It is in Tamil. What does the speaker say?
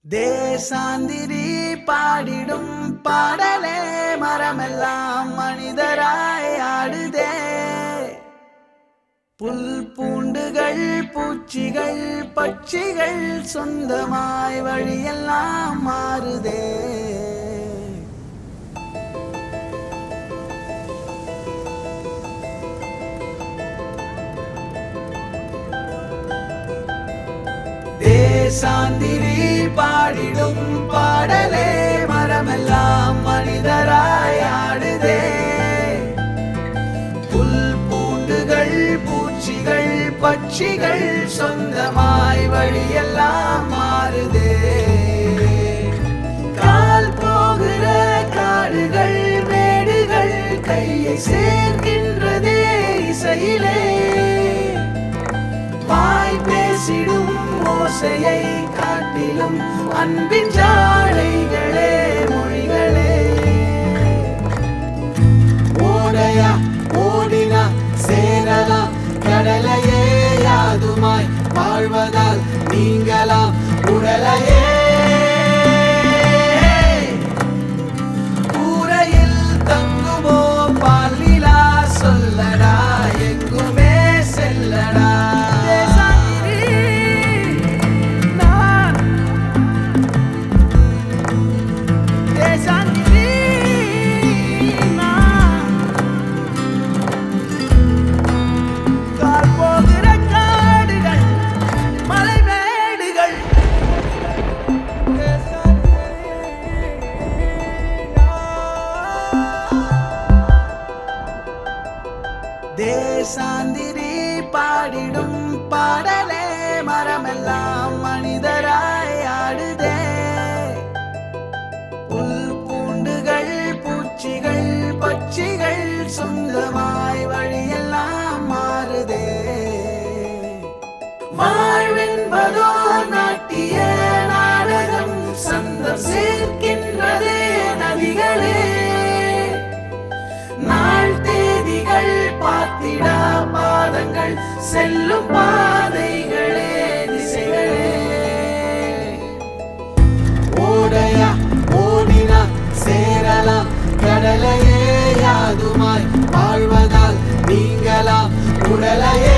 தேசாந்திரி பாடிடும் பாடலே மரமெல்லாம் மனிதராய் ஆடுதே. புல் பூண்டுகள் பூச்சிகள் பட்சிகள் சொந்தமாய் வழியெல்லாம் மாறுதே. தேசாந்திரி பாடிடும் பாடலே மரமெல்லாம் மனிதராய் ஆடுதே. புல் பூண்டுகள் பூச்சிகள் பட்சிகள் சொந்தமாய் வழியெல்லாம் மாறுதே. கால் போகிற காடுகள் மேடுகள் கையை சேர்க்கின்றதே இசையிலே. வாய் பேசிடும் ஓசையை காட்டிலும் அன்பின் ஜாடைகளே மொழிகளே. ஓடையா ஓடினா சேரலாம் கடலையே யாதுமாய் வாழ்வதால் நீங்களாம் உடலையே. கூரையில் தங்குமோ பாலிலா சொல்லடா எங்குமே செல்லடா. தேசாந்திரி பாடிடும் பாடலே மரமெல்லாம் மனிதராய் ஆடுதே. புல் பூண்டுகள் பூச்சிகள் பட்சிகள் சொந்தமாய் வழியெல்லாம் மாறுதே. வாழ்வென்பதோ நாட்டிய நாடகம் சந்தம் சேர்க்கின்றதே நதிகளே. நாள் தேதிகள் பார்த்திடா பாதங்கள் செல்லும் பாதைகளே திசைகளே. ஓடையா ஓடினா சேரலாம் கடலையே யாதுமாய் வாழ்வதால் நீங்களாம் உடலையே.